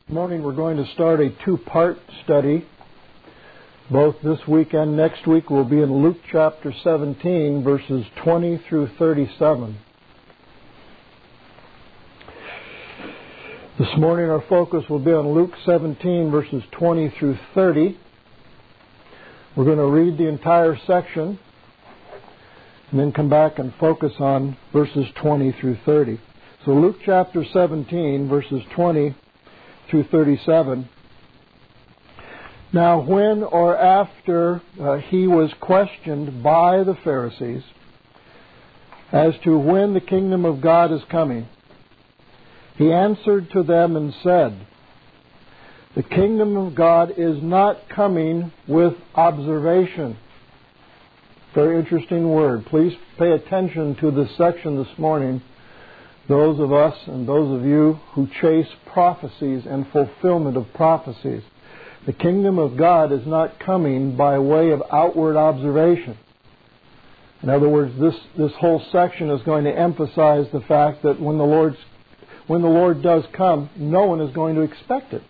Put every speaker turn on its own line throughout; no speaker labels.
This morning we're going to start a two-part study. Both this week and next week will be in Luke chapter 17, verses 20 through 37. This morning our focus will be on Luke 17, verses 20 through 30. We're going to read the entire section and then come back and focus on verses 20 through 30. So Luke chapter 17, verses 20 through 37. Now when or after he was questioned by the Pharisees as to when the kingdom of God is coming, he answered to them and said, "The kingdom of God is not coming with observation." Very interesting word. Please pay attention to this section this morning. Those of us and those of you who chase prophecies and fulfillment of prophecies. The kingdom of God is not coming by way of outward observation. In other words, this whole section is going to emphasize the fact that when the Lord does come, no one is going to expect it.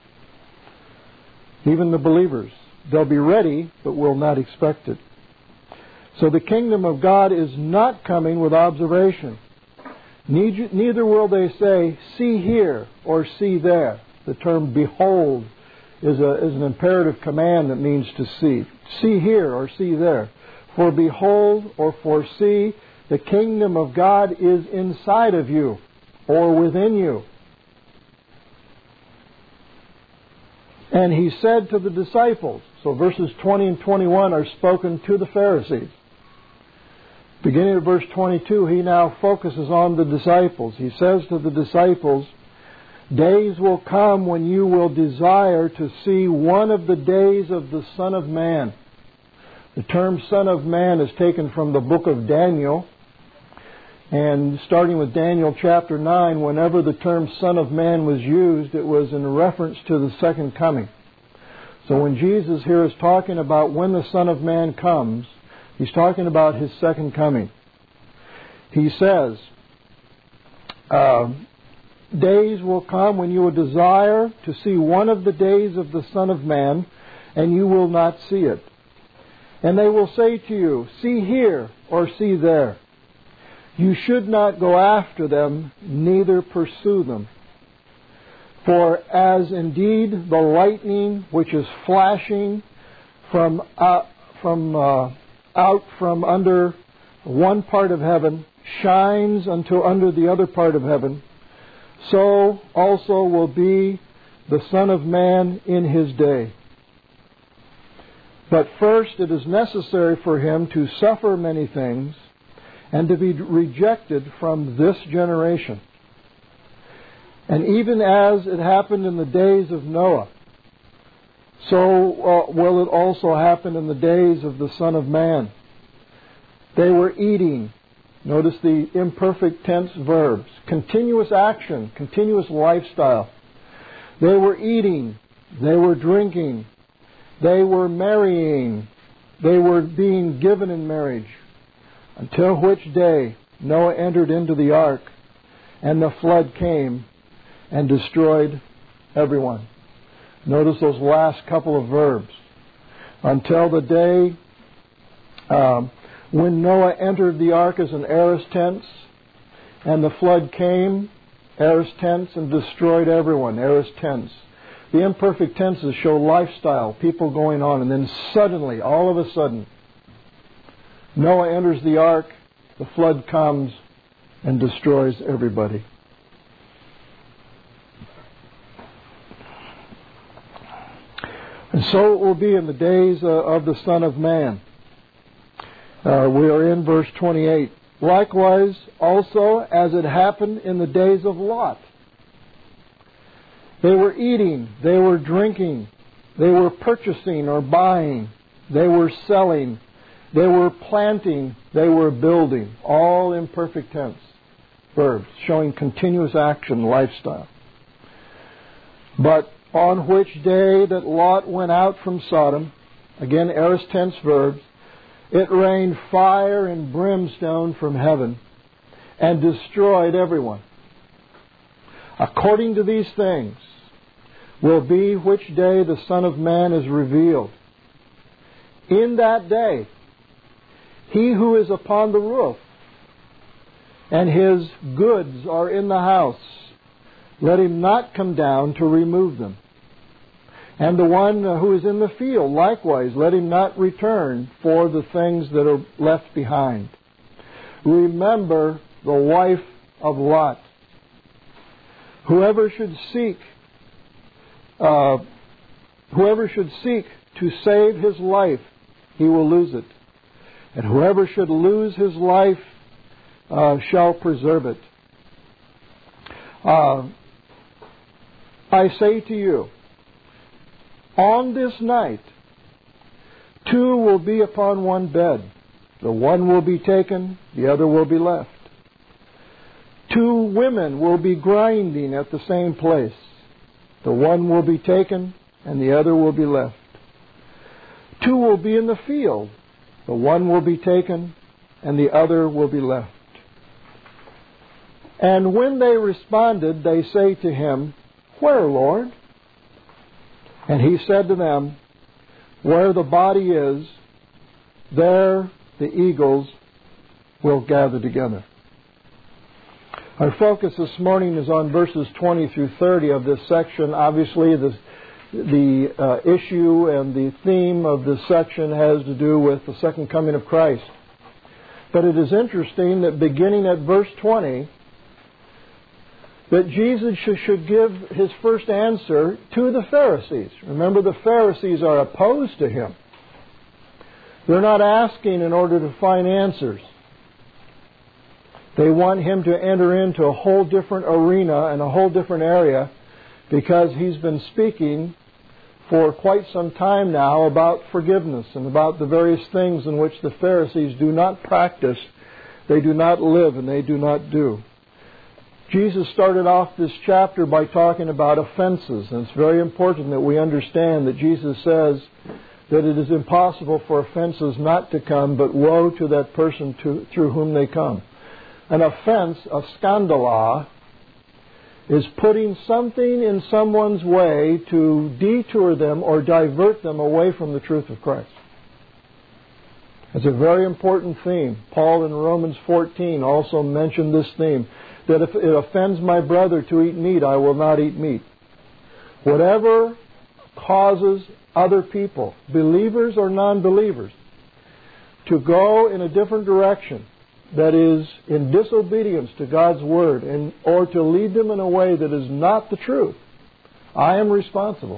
Even the believers. They'll be ready, but will not expect it. So the kingdom of God is not coming with observation. Neither will they say, "See here," or "see there." The term "behold" is an imperative command that means to see. See here or see there. For behold or foresee, the kingdom of God is inside of you or within you. And he said to the disciples, so verses 20 and 21 are spoken to the Pharisees. Beginning of verse 22, he now focuses on the disciples. He says to the disciples, "Days will come when you will desire to see one of the days of the Son of Man." The term Son of Man is taken from the book of Daniel. And starting with Daniel chapter 9, whenever the term Son of Man was used, it was in reference to the second coming. So when Jesus here is talking about when the Son of Man comes, he's talking about His second coming. He says, "Days will come when you will desire to see one of the days of the Son of Man, and you will not see it. And they will say to you, 'See here,' or 'See there.' You should not go after them, neither pursue them. For as indeed the lightning which is flashing out from under one part of heaven shines until under the other part of heaven, so also will be the Son of Man in His day. But first it is necessary for Him to suffer many things and to be rejected from this generation. And even as it happened in the days of Noah, so will it also happen in the days of the Son of Man. They were eating." Notice the imperfect tense verbs. Continuous action, continuous lifestyle. They were eating. They were drinking. They were marrying. They were being given in marriage. Until which day Noah entered into the ark, and the flood came and destroyed everyone. Notice those last couple of verbs. Until the day when Noah entered the ark as an aorist tense, and the flood came, aorist tense, and destroyed everyone, aorist tense. The imperfect tenses show lifestyle, people going on, and then suddenly, all of a sudden, Noah enters the ark, the flood comes and destroys everybody. And so it will be in the days of the Son of Man. We are in verse 28. "Likewise, also, as it happened in the days of Lot. They were eating, they were drinking, they were purchasing or buying, they were selling, they were planting, they were building." All imperfect tense verbs, showing continuous action, lifestyle. "But on which day that Lot went out from Sodom," again aorist tense verbs, "it rained fire and brimstone from heaven and destroyed everyone. According to these things, will be which day the Son of Man is revealed. In that day, he who is upon the roof and his goods are in the house, let him not come down to remove them. And the one who is in the field, likewise, let him not return for the things that are left behind. Remember the wife of Lot. Whoever should seek to save his life, he will lose it. And whoever should lose his life shall preserve it. I say to you, on this night, two will be upon one bed. The one will be taken, the other will be left. Two women will be grinding at the same place. The one will be taken, and the other will be left. Two will be in the field. The one will be taken, and the other will be left. And when they responded, they say to him, Where, Lord? And he said to them, Where the body is, there the eagles will gather together. Our focus this morning is on verses 20 through 30 of this section. Obviously, the issue and the theme of this section has to do with the second coming of Christ. But it is interesting that beginning at verse 20, that Jesus should give his first answer to the Pharisees. Remember, the Pharisees are opposed to him. They're not asking in order to find answers. They want him to enter into a whole different arena and a whole different area, because he's been speaking for quite some time now about forgiveness and about the various things in which the Pharisees do not practice, they do not live, and they do not do. Jesus started off this chapter by talking about offenses, and it's very important that we understand that Jesus says that it is impossible for offenses not to come, but woe to that person through whom they come. An offense, a scandala, is putting something in someone's way to detour them or divert them away from the truth of Christ. It's a very important theme. Paul in Romans 14 also mentioned this theme, that if it offends my brother to eat meat, I will not eat meat. Whatever causes other people, believers or non-believers, to go in a different direction, that is in disobedience to God's Word, or to lead them in a way that is not the truth, I am responsible.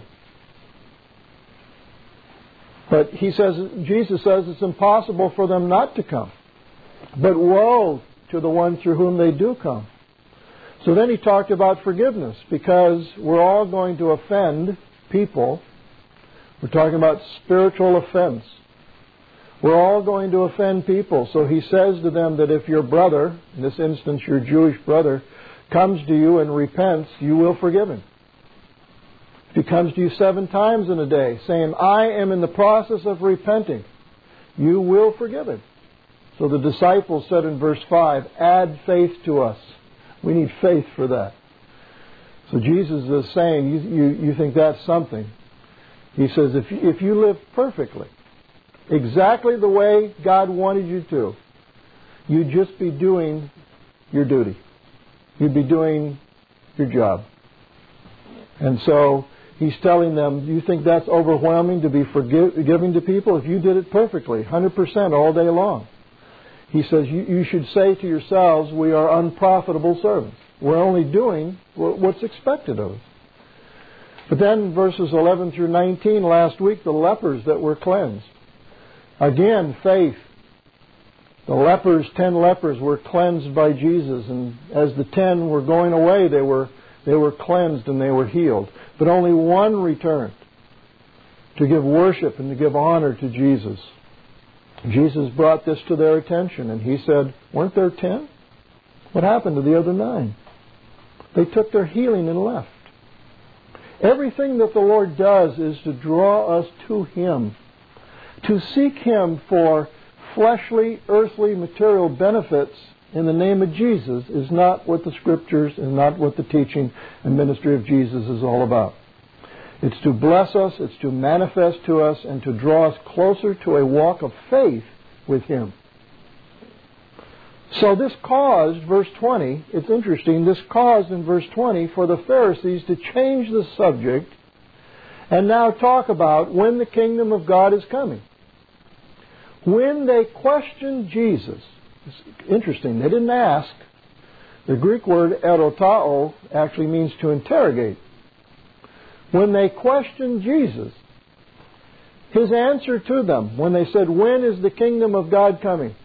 But Jesus says it's impossible for them not to come. But woe to the one through whom they do come. So then he talked about forgiveness, because we're all going to offend people. We're talking about spiritual offense. We're all going to offend people. So he says to them that if your brother, in this instance your Jewish brother, comes to you and repents, you will forgive him. If he comes to you 7 times in a day saying, I am in the process of repenting, you will forgive him. So the disciples said in verse 5, add faith to us. We need faith for that. So Jesus is saying, you think that's something. He says, if you live perfectly, exactly the way God wanted you to, you'd just be doing your duty. You'd be doing your job. And so he's telling them, you think that's overwhelming to be forgiving to people? If you did it perfectly, 100% all day long. He says, you should say to yourselves, we are unprofitable servants. We're only doing what's expected of us. But then verses 11 through 19, last week, the lepers that were cleansed. Again, faith. The lepers, 10 lepers, were cleansed by Jesus. And as the 10 were going away, they were cleansed and they were healed. But only one returned to give worship and to give honor to Jesus. Jesus brought this to their attention, and he said, weren't there 10? What happened to the other 9? They took their healing and left. Everything that the Lord does is to draw us to Him. To seek Him for fleshly, earthly, material benefits in the name of Jesus is not what the Scriptures and not what the teaching and ministry of Jesus is all about. It's to bless us, it's to manifest to us, and to draw us closer to a walk of faith with Him. So this caused, verse 20, it's interesting, this caused in verse 20 for the Pharisees to change the subject and now talk about when the kingdom of God is coming. When they questioned Jesus, it's interesting, they didn't ask. The Greek word erotao actually means to interrogate. When they questioned Jesus, His answer to them, when they said, when is the kingdom of God coming?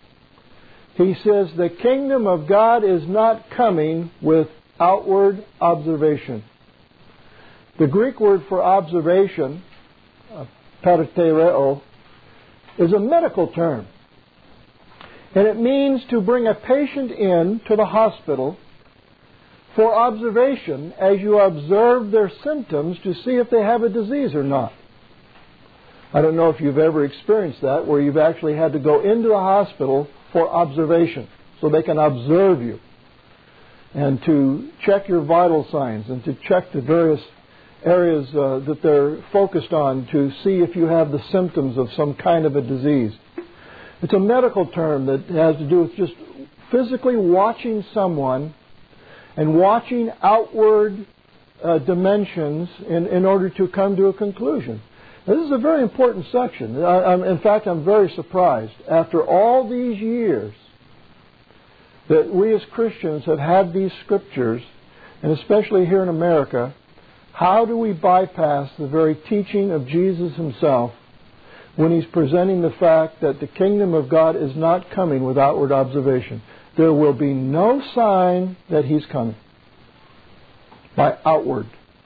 He says, the kingdom of God is not coming with outward observation. The Greek word for observation, paratereo, is a medical term. And it means to bring a patient in to the hospital for observation as you observe their symptoms to see if they have a disease or not. I don't know if you've ever experienced that, where you've actually had to go into the hospital for observation, so they can observe you and to check your vital signs and to check the various areas that they're focused on to see if you have the symptoms of some kind of a disease. It's a medical term that has to do with just physically watching someone and watching outward dimensions in order to come to a conclusion. Now, this is a very important section. In fact, I'm very surprised. After all these years that we as Christians have had these scriptures, and especially here in America, how do we bypass the very teaching of Jesus Himself when He's presenting the fact that the kingdom of God is not coming with outward observation? There will be no sign that He's coming by outward.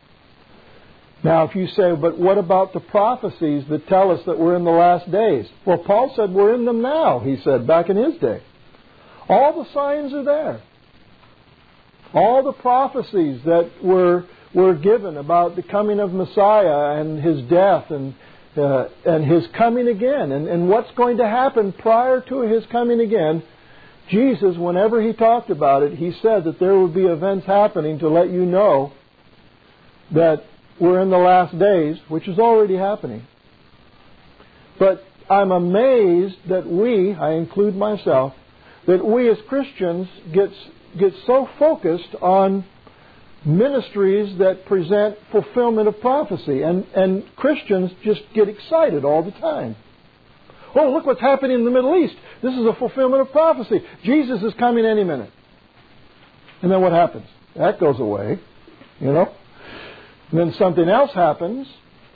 Now, if you say, but what about the prophecies that tell us that we're in the last days? Well, Paul said we're in them now, he said, back in his day. All the signs are there. All the prophecies that were given about the coming of Messiah and His death and His coming again and what's going to happen prior to His coming again. Jesus, whenever He talked about it, He said that there would be events happening to let you know that we're in the last days, which is already happening. But I'm amazed that I include myself, that we as Christians get so focused on ministries that present fulfillment of prophecy. And Christians just get excited all the time. Oh, look what's happening in the Middle East. This is a fulfillment of prophecy. Jesus is coming any minute. And then what happens? That goes away, you know. And then something else happens.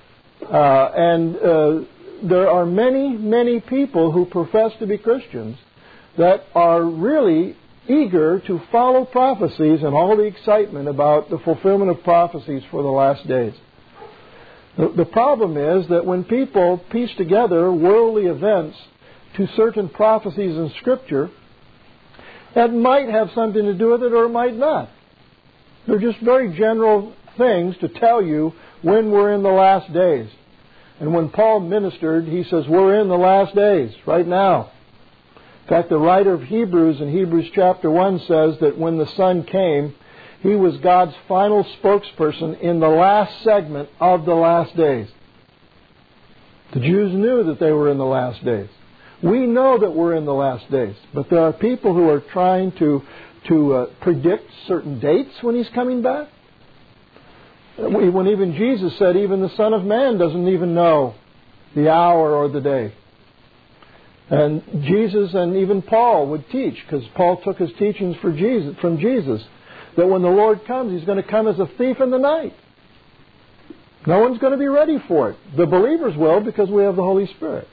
There are many, many people who profess to be Christians that are really eager to follow prophecies and all the excitement about the fulfillment of prophecies for the last days. The problem is that when people piece together worldly events to certain prophecies in Scripture, that might have something to do with it or it might not. They're just very general things to tell you when we're in the last days. And when Paul ministered, he says, we're in the last days, right now. In fact, the writer of Hebrews in Hebrews chapter 1 says that when the Son came, He was God's final spokesperson in the last segment of the last days. The Jews knew that they were in the last days. We know that we're in the last days. But there are people who are trying to predict certain dates when He's coming back. When even Jesus said, even the Son of Man doesn't even know the hour or the day. And Jesus and even Paul would teach, because Paul took his teachings from Jesus, that when the Lord comes, He's going to come as a thief in the night. No one's going to be ready for it. The believers will, because we have the Holy Spirit.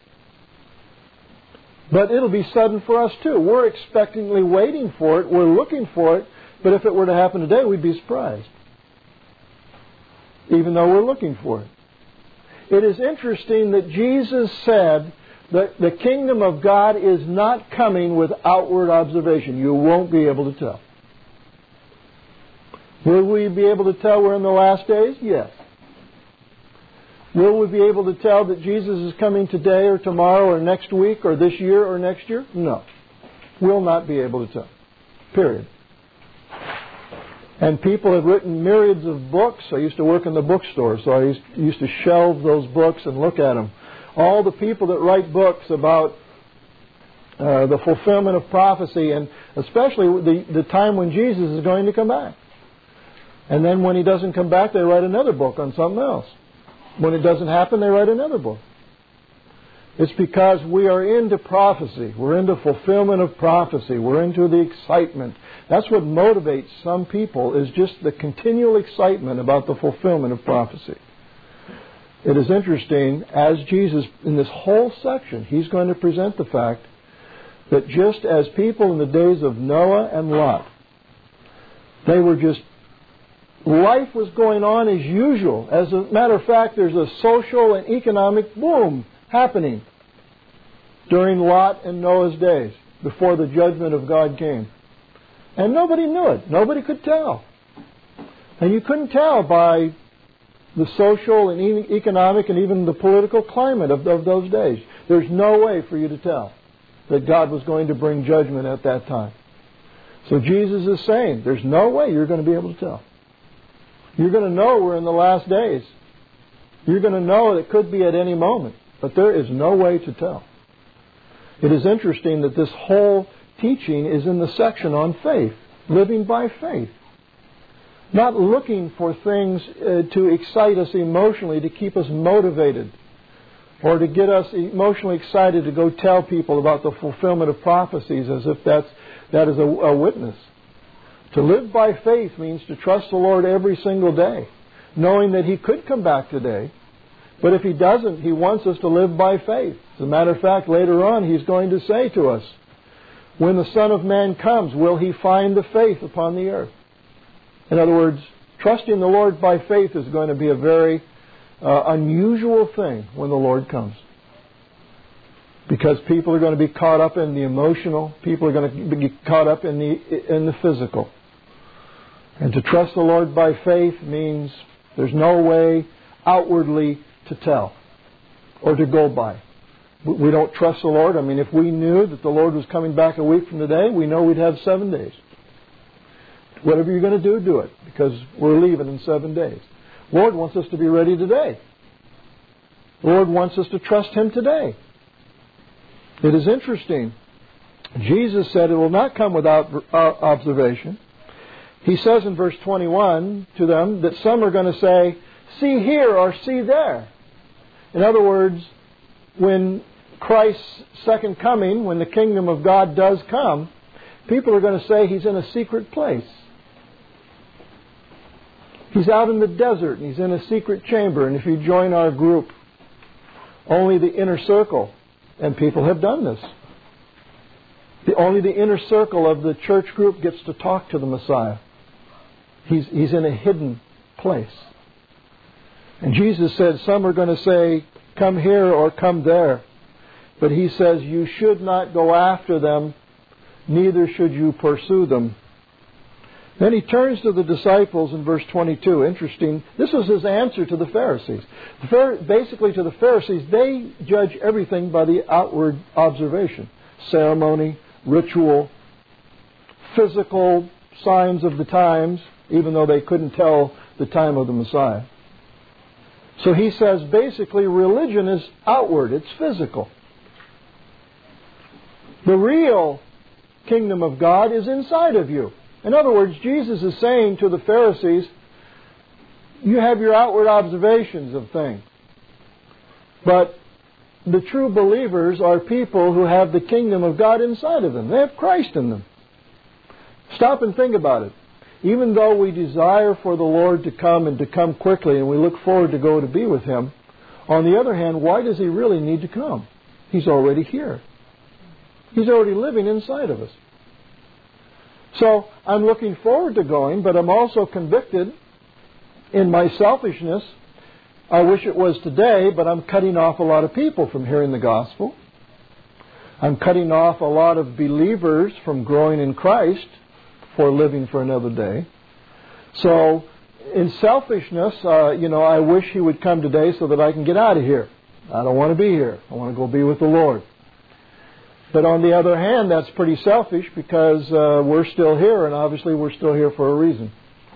But it'll be sudden for us too. We're expectantly waiting for it. We're looking for it. But if it were to happen today, we'd be surprised. Even though we're looking for it. It is interesting that Jesus said that the kingdom of God is not coming with outward observation. You won't be able to tell. Will we be able to tell we're in the last days? Yes. Will we be able to tell that Jesus is coming today or tomorrow or next week or this year or next year? No. We'll not be able to tell. Period. And people have written myriads of books. I used to work in the bookstore, so I used to shelve those books and look at them. All the people that write books about the fulfillment of prophecy, and especially the time when Jesus is going to come back. And then when He doesn't come back, they write another book on something else. When it doesn't happen, they write another book. It's because we are into prophecy. We're into fulfillment of prophecy. We're into the excitement. That's what motivates some people, is just the continual excitement about the fulfillment of prophecy. It is interesting, as Jesus, in this whole section, He's going to present the fact that just as people in the days of Noah and Lot, they were just, life was going on as usual. As a matter of fact, there's a social and economic boom happening during Lot and Noah's days, before the judgment of God came. And nobody knew it. Nobody could tell. And you couldn't tell by the social and economic and even the political climate of those days. There's no way for you to tell that God was going to bring judgment at that time. So Jesus is saying, there's no way you're going to be able to tell. You're going to know we're in the last days. You're going to know it could be at any moment. But there is no way to tell. It is interesting that this whole teaching is in the section on faith, living by faith. Not looking for things to excite us emotionally, to keep us motivated, or to get us emotionally excited to go tell people about the fulfillment of prophecies as if that is a witness. To live by faith means to trust the Lord every single day, knowing that He could come back today. But if He doesn't, He wants us to live by faith. As a matter of fact, later on He's going to say to us, when the Son of Man comes, will He find the faith upon the earth? In other words, trusting the Lord by faith is going to be a very unusual thing when the Lord comes. Because people are going to be caught up in the emotional, people are going to be caught up in the physical. And to trust the Lord by faith means there's no way outwardly to tell or to go by. We don't trust the Lord. I mean, if we knew that the Lord was coming back a week from today, we know we'd have 7 days. Whatever you're going to do, do it, because we're leaving in 7 days. The Lord wants us to be ready today. The Lord wants us to trust Him today. It is interesting. Jesus said it will not come without observation. He says in verse 21 to them that some are going to say, see here or see there. In other words, when Christ's second coming, when the kingdom of God does come, people are going to say He's in a secret place. He's out in the desert and He's in a secret chamber. And if you join our group, only the inner circle, and people have done this, only the inner circle of the church group gets to talk to the Messiah. He's in a hidden place. And Jesus said some are going to say, come here or come there. But He says, you should not go after them, neither should you pursue them. Then He turns to the disciples in verse 22. Interesting. This was His answer to the Pharisees. Basically to the Pharisees, they judge everything by the outward observation. Ceremony, ritual, physical signs of the times, even though they couldn't tell the time of the Messiah. So He says basically religion is outward, it's physical. The real kingdom of God is inside of you. In other words, Jesus is saying to the Pharisees, you have your outward observations of things. But the true believers are people who have the kingdom of God inside of them. They have Christ in them. Stop and think about it. Even though we desire for the Lord to come and to come quickly, and we look forward to go to be with Him, on the other hand, why does He really need to come? He's already here. He's already living inside of us. So I'm looking forward to going, but I'm also convicted in my selfishness. I wish it was today, but I'm cutting off a lot of people from hearing the gospel. I'm cutting off a lot of believers from growing in Christ for living for another day. So in selfishness, I wish He would come today so that I can get out of here. I don't want to be here. I want to go be with the Lord. But on the other hand, that's pretty selfish because we're still here, and obviously we're still here for a reason.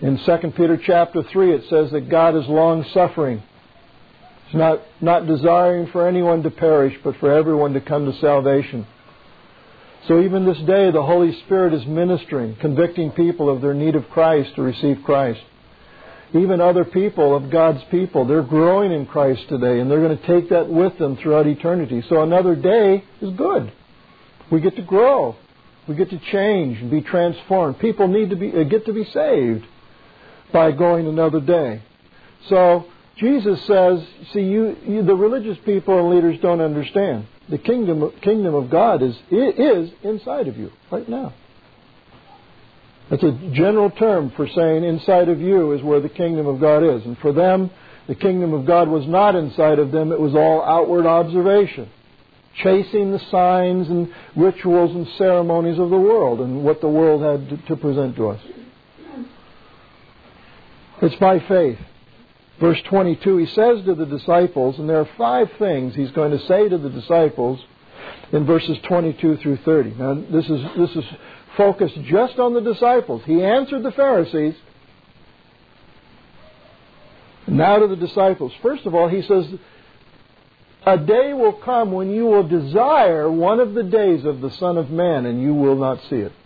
In 2 Peter chapter 3, it says that God is long-suffering. He's not desiring for anyone to perish, but for everyone to come to salvation. So even this day, the Holy Spirit is ministering, convicting people of their need of Christ to receive Christ. Even other people of God's people, they're growing in Christ today, and they're going to take that with them throughout eternity. So another day is good. We get to grow. We get to change and be transformed. People need to get to be saved by going another day. So Jesus says, see, the religious people and leaders don't understand. The kingdom of God is inside of you right now. That's a general term for saying inside of you is where the kingdom of God is. And for them, the kingdom of God was not inside of them. It was all outward observation, chasing the signs and rituals and ceremonies of the world and what the world had to present to us. It's by faith. Verse 22, he says to the disciples, and there are 5 things he's going to say to the disciples in verses 22 through 30. Now, this is focused just on the disciples. He answered the Pharisees. Now to the disciples. First of all, he says, a day will come when you will desire one of the days of the Son of Man, and you will not see it.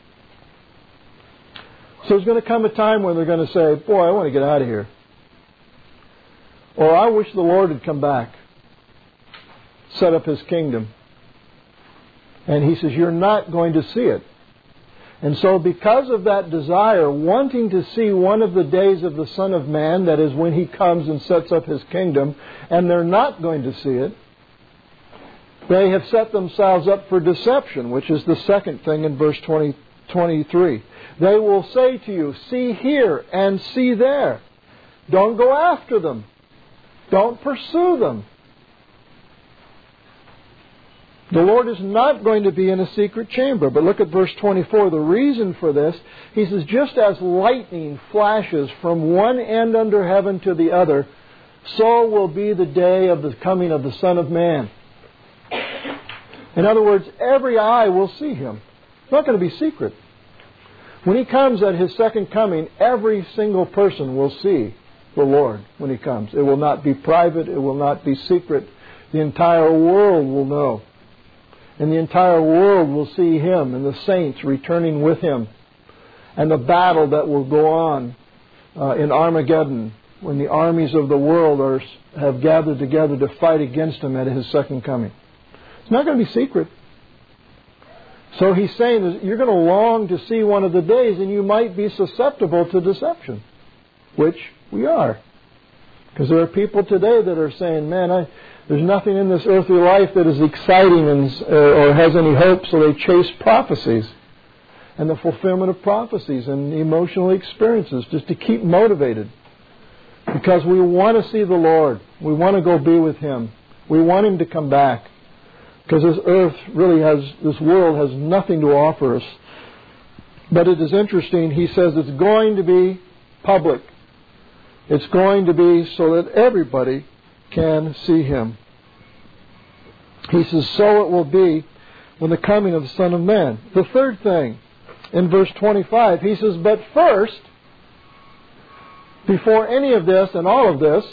So there's going to come a time when they're going to say, boy, I want to get out of here. Or I wish the Lord had come back, set up His kingdom. And he says, you're not going to see it. And so because of that desire, wanting to see one of the days of the Son of Man, that is when He comes and sets up His kingdom, and they're not going to see it, they have set themselves up for deception, which is the second thing in verse 23. They will say to you, see here and see there. Don't go after them. Don't pursue them. The Lord is not going to be in a secret chamber. But look at verse 24. The reason for this, he says, just as lightning flashes from one end under heaven to the other, so will be the day of the coming of the Son of Man. In other words, every eye will see Him. It's not going to be secret. When He comes at His second coming, every single person will see the Lord when He comes. It will not be private. It will not be secret. The entire world will know. And the entire world will see Him and the saints returning with Him. And the battle that will go on in Armageddon when the armies of the world have gathered together to fight against Him at His second coming. It's not going to be secret. So He's saying that you're going to long to see one of the days, and you might be susceptible to deception, which we are. Because there are people today that are saying, man, there's nothing in this earthly life that is exciting or has any hope, so they chase prophecies and the fulfillment of prophecies and emotional experiences just to keep motivated. Because we want to see the Lord. We want to go be with Him. We want Him to come back. Because this world has nothing to offer us. But it is interesting, he says it's going to be public. It's going to be so that everybody can see Him. He says, so it will be when the coming of the Son of Man. The third thing, in verse 25, he says, but first, before any of this and all of this,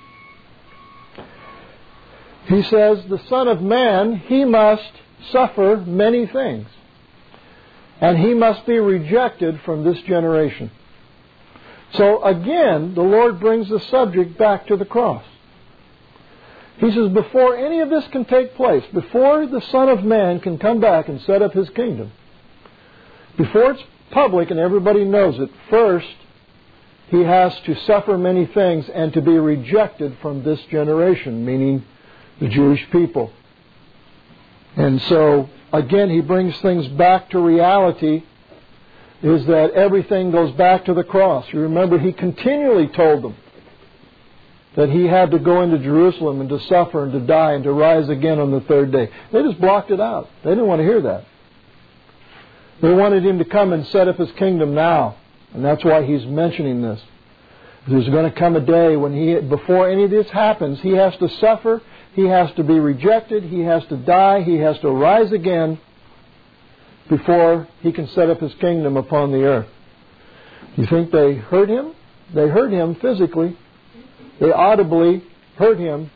he says, the Son of Man, He must suffer many things. And He must be rejected from this generation. So again, the Lord brings the subject back to the cross. He says, before any of this can take place, before the Son of Man can come back and set up His kingdom, before it's public and everybody knows it, first, He has to suffer many things and to be rejected from this generation, meaning the Jewish people. And so, again, He brings things back to reality, is that everything goes back to the cross. You remember, He continually told them that He had to go into Jerusalem and to suffer and to die and to rise again on the third day. They just blocked it out. They didn't want to hear that. They wanted Him to come and set up His kingdom now. And that's why He's mentioning this. There's going to come a day when before any of this happens, He has to suffer, He has to be rejected, He has to die, He has to rise again before He can set up His kingdom upon the earth. You think they heard him? They heard him physically. They audibly heard him,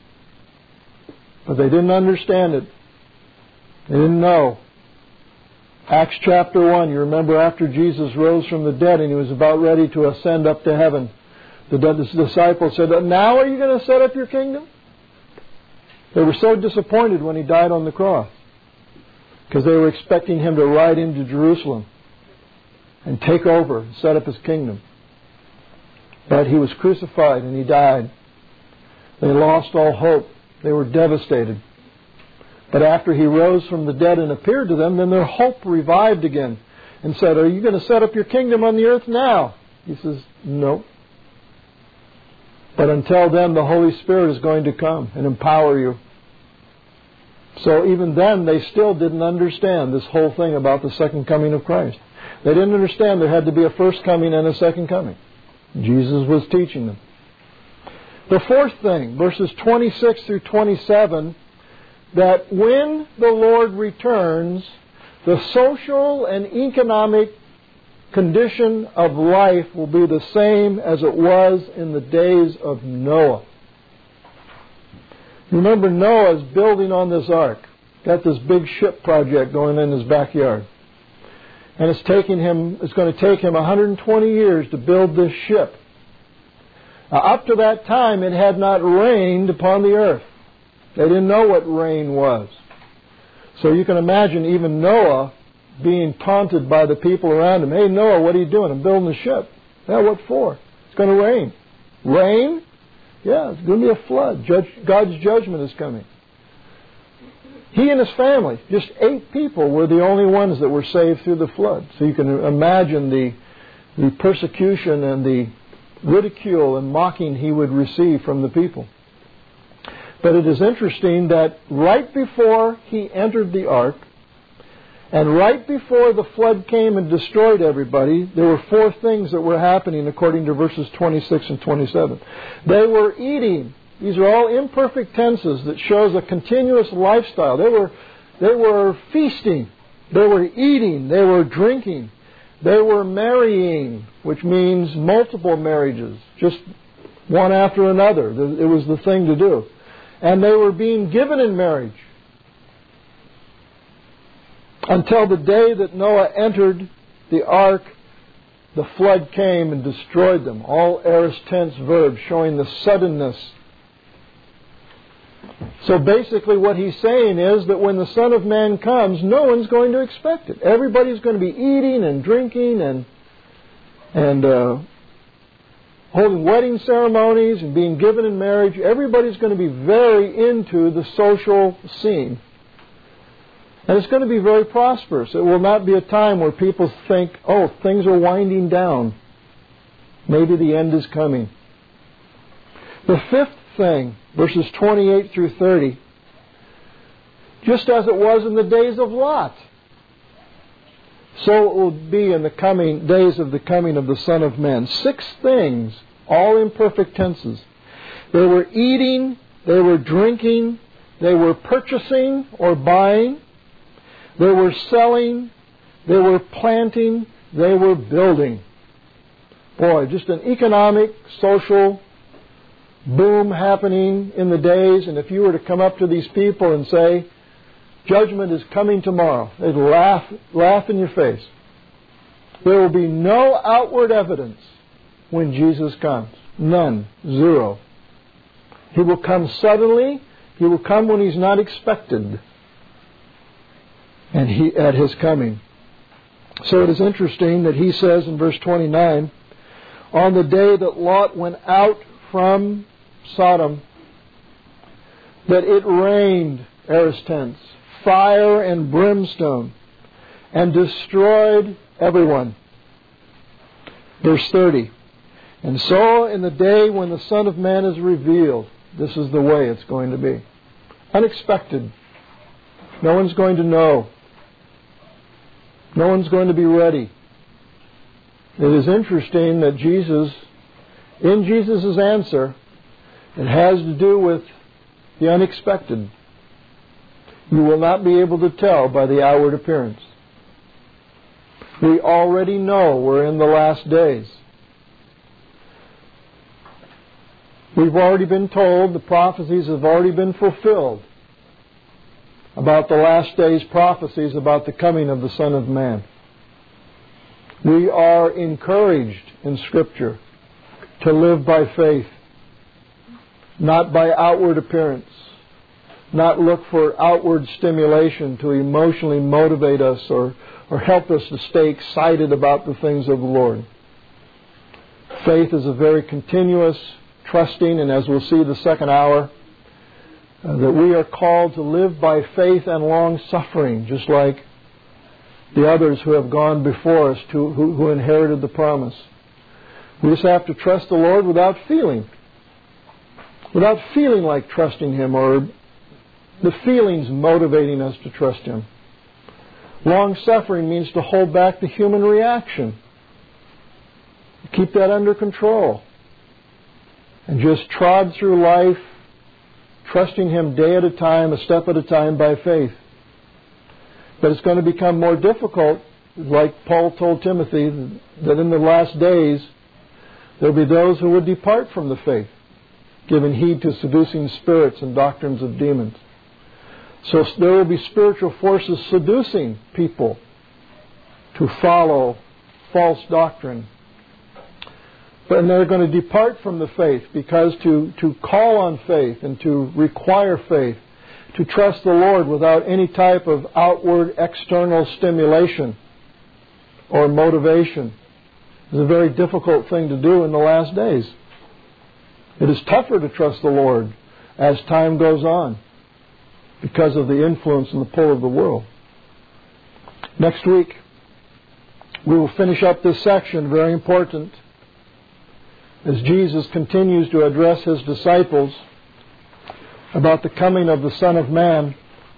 but they didn't understand it. They didn't know. Acts chapter 1, you remember after Jesus rose from the dead and he was about ready to ascend up to heaven, the disciples said, "Now are you going to set up your kingdom?" They were so disappointed when he died on the cross because they were expecting him to ride into Jerusalem and take over and set up his kingdom. But he was crucified and he died. They lost all hope. They were devastated. But after he rose from the dead and appeared to them, then their hope revived again and said, "Are you going to set up your kingdom on the earth now?" He says, "No. But until then, the Holy Spirit is going to come and empower you." So even then, they still didn't understand this whole thing about the second coming of Christ. They didn't understand there had to be a first coming and a second coming. Jesus was teaching them. The fourth thing, verses 26 through 27, that when the Lord returns, the social and economic condition of life will be the same as it was in the days of Noah. Remember, Noah's building on this ark. Got this big ship project going in his backyard. And it's going to take him 120 years to build this ship. Now, up to that time, it had not rained upon the earth. They didn't know what rain was. So you can imagine even Noah being taunted by the people around him. "Hey, Noah, what are you doing?" "I'm building a ship." "Yeah, what for?" "It's going to rain." "Rain?" "Yeah, it's going to be a flood. God's judgment is coming." He and his family, just 8 people, were the only ones that were saved through the flood. So you can imagine the persecution and the ridicule and mocking he would receive from the people. But it is interesting that right before he entered the ark, and right before the flood came and destroyed everybody, there were 4 things that were happening according to verses 26 and 27. They were eating. These are all imperfect tenses that shows a continuous lifestyle. They were feasting. They were eating. They were drinking. They were marrying, which means multiple marriages, just one after another. It was the thing to do. And they were being given in marriage until the day that Noah entered the ark. The flood came and destroyed them. All aorist tense verbs showing the suddenness. So basically what he's saying is that when the Son of Man comes, no one's going to expect it. Everybody's going to be eating and drinking and holding wedding ceremonies and being given in marriage. Everybody's going to be very into the social scene. And it's going to be very prosperous. It will not be a time where people think, "Oh, things are winding down. Maybe the end is coming." The fifth thing, verses 28 through 30, just as it was in the days of Lot, so it will be in the coming days of the coming of the Son of Man. 6 things, all imperfect tenses. They were eating, they were drinking, they were purchasing or buying, they were selling, they were planting, they were building. Boy, just an economic, social boom happening in the days. And if you were to come up to these people and say, "Judgment is coming tomorrow," they'd laugh in your face. There will be no outward evidence when Jesus comes. None. Zero. He will come suddenly. He will come when he's not expected. And at his coming. So it is interesting that he says in verse 29, "On the day that Lot went out from Sodom, that it rained," aorist tense, "fire and brimstone, and destroyed everyone." Verse 30, "And so in the day when the Son of Man is revealed," this is the way it's going to be. Unexpected. No one's going to know. No one's going to be ready. It is interesting that in Jesus' answer, it has to do with the unexpected. You will not be able to tell by the outward appearance. We already know we're in the last days. We've already been told, the prophecies have already been fulfilled about the last days prophecies about the coming of the Son of Man. We are encouraged in Scripture to live by faith, not by outward appearance, not look for outward stimulation to emotionally motivate us or help us to stay excited about the things of the Lord. Faith is a very continuous trusting, and as we'll see the second hour, that we are called to live by faith and long suffering, just like the others who have gone before us who inherited the promise. We just have to trust the Lord without feeling like trusting Him or the feelings motivating us to trust Him. Long suffering means to hold back the human reaction. Keep that under control. And just trod through life, trusting Him day at a time, a step at a time by faith. But it's going to become more difficult, like Paul told Timothy, that in the last days there will be those who would depart from the faith, giving heed to seducing spirits and doctrines of demons. So there will be spiritual forces seducing people to follow false doctrine. And they're going to depart from the faith, because to call on faith and to require faith, to trust the Lord without any type of outward external stimulation or motivation, is a very difficult thing to do in the last days. It is tougher to trust the Lord as time goes on because of the influence and the pull of the world. Next week, we will finish up this section, very important, as Jesus continues to address His disciples about the coming of the Son of Man.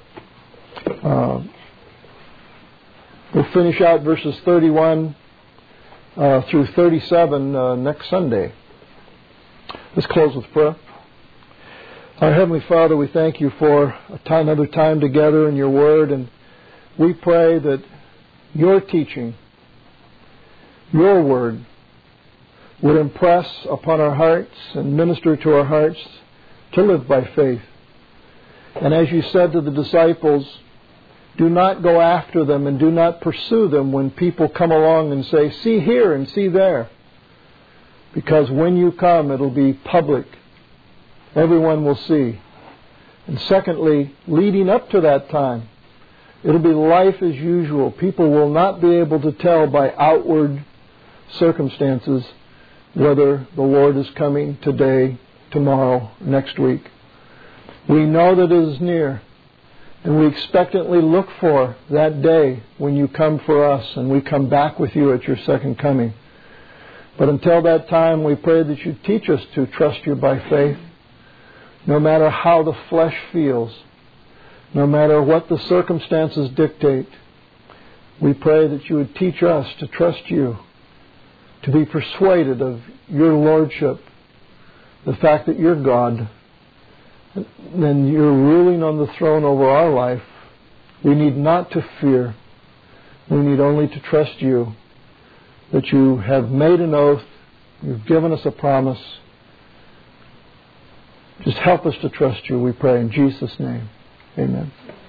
We'll finish out verses 31 through 37 next Sunday. Let's close with prayer. Our Heavenly Father, we thank You for another time together in Your Word, and we pray that Your teaching, Your Word, would impress upon our hearts and minister to our hearts to live by faith. And as You said to the disciples, do not go after them and do not pursue them when people come along and say, see here and see there. Because when You come, it'll be public. Everyone will see. And secondly, leading up to that time, it'll be life as usual. People will not be able to tell by outward circumstances whether the Lord is coming today, tomorrow, next week. We know that it is near, and we expectantly look for that day when You come for us and we come back with You at Your second coming. But until that time, we pray that You teach us to trust You by faith, no matter how the flesh feels, no matter what the circumstances dictate. We pray that You would teach us to trust You, to be persuaded of Your Lordship, the fact that You're God, and You're ruling on the throne over our life. We need not to fear. We need only to trust You, that You have made an oath, You've given us a promise. Just help us to trust You, we pray in Jesus' name. Amen.